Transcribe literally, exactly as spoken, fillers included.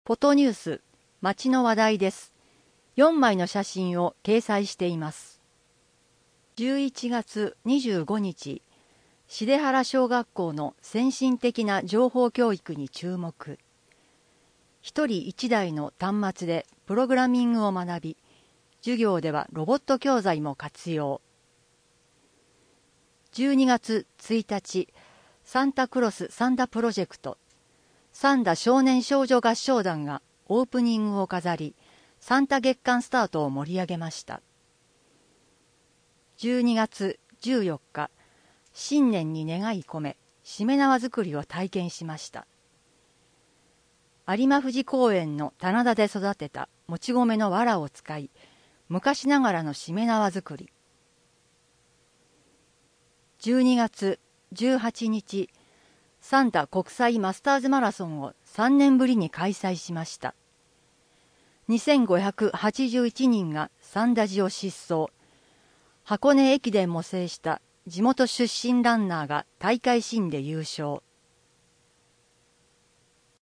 フォトニュース、街の話題です。よんまいの写真を掲載しています。じゅういちがつにじゅうごにち、重原小学校の先進的な情報教育に注目。一人一台の端末でプログラミングを学び、授業ではロボット教材も活用。じゅうにがつついたち、サンタクロスサンタプロジェクト、サンダ少年少女合唱団がオープニングを飾り、サンタ月間スタートを盛り上げました。じゅうにがつじゅうよっか、新年に願い込め、しめ縄作りを体験しました。有馬富士公園の棚田で育てたもち米の藁を使い、昔ながらのしめ縄作り。じゅうにがつじゅうはちにち、サンタ国際マスターズマラソンをさんねんぶりに開催しました。にせんごひゃくはちじゅういちにんが三田路を疾走。箱根駅伝も制した地元出身ランナーが大会新で優勝。